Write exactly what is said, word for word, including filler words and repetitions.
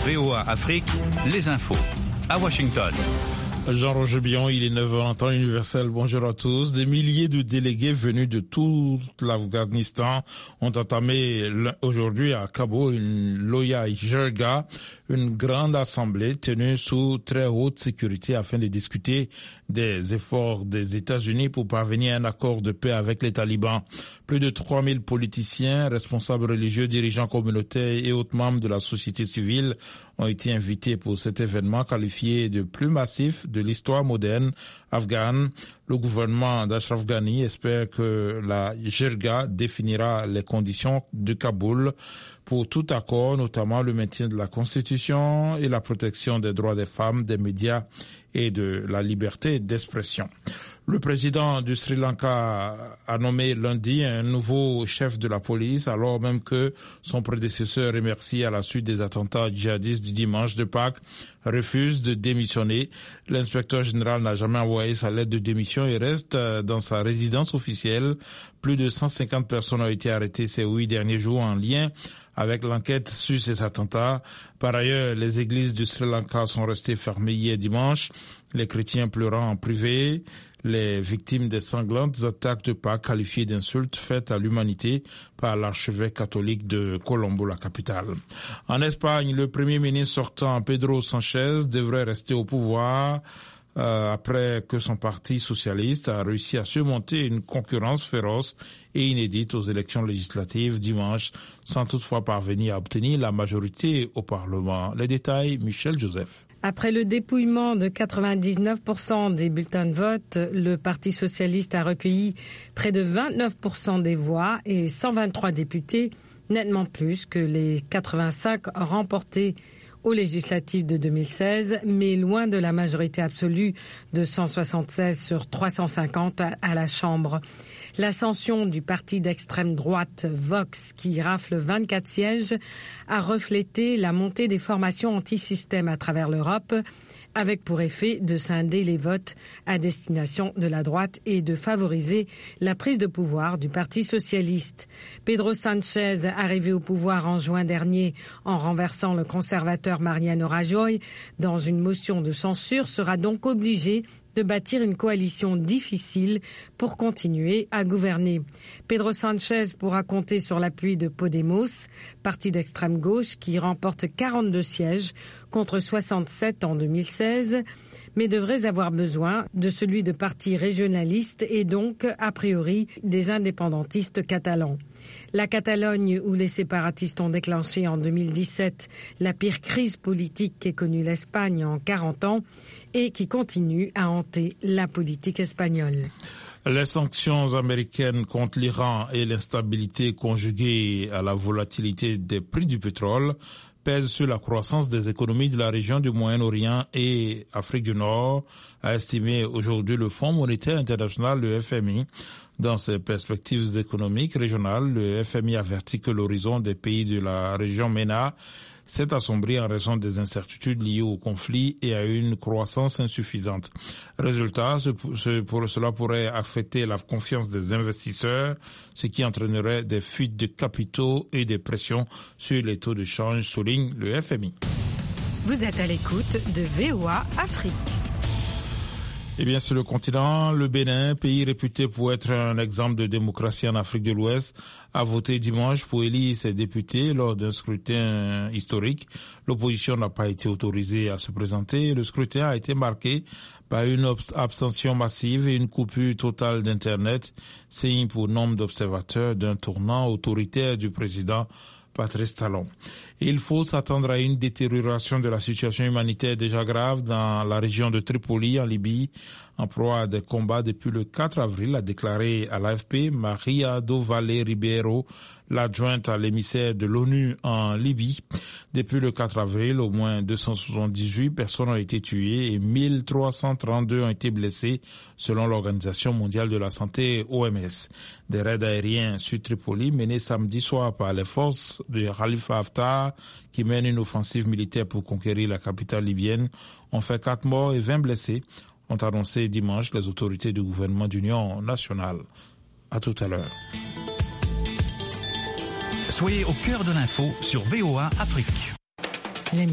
V O A Afrique, les infos. À Washington. Jean-Roger Bion, il est neuf heures en temps universel. Bonjour à tous. Des milliers de délégués venus de tout l'Afghanistan ont entamé aujourd'hui à Cabo une Loya Jirga, une grande assemblée tenue sous très haute sécurité afin de discuter des efforts des États-Unis pour parvenir à un accord de paix avec les talibans. Plus de trois mille politiciens, responsables religieux, dirigeants communautaires et autres membres de la société civile ont été invités pour cet événement qualifié de plus massif de l'histoire moderne afghane. Le gouvernement d'Ashraf Ghani espère que la Jirga définira les conditions de Kaboul pour tout accord, notamment le maintien de la Constitution et la protection des droits des femmes, des médias et de la liberté d'expression. Le président du Sri Lanka a nommé lundi un nouveau chef de la police, alors même que son prédécesseur, remercié à la suite des attentats djihadistes du dimanche de Pâques, refuse de démissionner. L'inspecteur général n'a jamais envoyé sa lettre de démission et reste dans sa résidence officielle. Plus de cent cinquante personnes ont été arrêtées ces huit derniers jours en lien avec l'enquête sur ces attentats. Par ailleurs, les églises du Sri Lanka sont restées fermées hier dimanche, les chrétiens pleurant en privé, les victimes des sanglantes attaques de Pâques qualifiées d'insultes faites à l'humanité par l'archevêque catholique de Colombo, la capitale. En Espagne, le premier ministre sortant Pedro Sánchez devrait rester au pouvoir euh, après que son parti socialiste a réussi à surmonter une concurrence féroce et inédite aux élections législatives dimanche, sans toutefois parvenir à obtenir la majorité au Parlement. Les détails, Michel Joseph. Après le dépouillement de quatre-vingt-dix-neuf pour cent des bulletins de vote, le Parti socialiste a recueilli près de vingt-neuf pour cent des voix et cent vingt-trois députés, nettement plus que les quatre-vingt-cinq remportés aux législatives de deux mille seize, mais loin de la majorité absolue de cent soixante-seize sur trois cent cinquante à la Chambre. L'ascension du parti d'extrême droite Vox, qui rafle vingt-quatre sièges, a reflété la montée des formations anti-système à travers l'Europe, avec pour effet de scinder les votes à destination de la droite et de favoriser la prise de pouvoir du Parti socialiste. Pedro Sánchez, arrivé au pouvoir en juin dernier en renversant le conservateur Mariano Rajoy dans une motion de censure, sera donc obligé de bâtir une coalition difficile pour continuer à gouverner. Pedro Sánchez pourra compter sur l'appui de Podemos, parti d'extrême gauche qui remporte quarante-deux sièges contre soixante-sept en deux mille seize, mais devrait avoir besoin de celui de partis régionalistes et donc, a priori, des indépendantistes catalans. La Catalogne, où les séparatistes ont déclenché en deux mille dix-sept la pire crise politique qu'ait connue l'Espagne en quarante ans, et qui continue à hanter la politique espagnole. Les sanctions américaines contre l'Iran et l'instabilité conjuguée à la volatilité des prix du pétrole pèsent sur la croissance des économies de la région du Moyen-Orient et Afrique du Nord, a estimé aujourd'hui le Fonds monétaire international, le F M I. Dans ses perspectives économiques régionales, le F M I avertit que l'horizon des pays de la région MENA s'est assombri en raison des incertitudes liées au conflit et à une croissance insuffisante. Résultat, ce, ce, pour, cela pourrait affecter la confiance des investisseurs, ce qui entraînerait des fuites de capitaux et des pressions sur les taux de change, souligne le F M I. Vous êtes à l'écoute de V O A Afrique. Eh bien, sur le continent, le Bénin, pays réputé pour être un exemple de démocratie en Afrique de l'Ouest, a voté dimanche pour élire ses députés lors d'un scrutin historique. L'opposition n'a pas été autorisée à se présenter. Le scrutin a été marqué par une abstention massive et une coupure totale d'Internet, signe pour nombre d'observateurs d'un tournant autoritaire du président Patrice Talon. Il faut s'attendre à une détérioration de la situation humanitaire déjà grave dans la région de Tripoli, en Libye, en proie à des combats depuis le quatre avril, a déclaré à l'A F P Maria do Valle Ribeiro, l'adjointe à l'émissaire de l'ONU en Libye. Depuis le quatre avril, au moins deux cent soixante-dix-huit personnes ont été tuées et mille trois cent trente-deux ont été blessées, selon l'Organisation mondiale de la santé, O M S. Des raids aériens sur Tripoli menés samedi soir par les forces de Khalifa Haftar, qui mènent une offensive militaire pour conquérir la capitale libyenne, ont fait quatre morts et vingt blessés, ont annoncé dimanche les autorités du gouvernement d'union nationale. À tout à l'heure. Soyez au cœur de l'info sur V O A Afrique.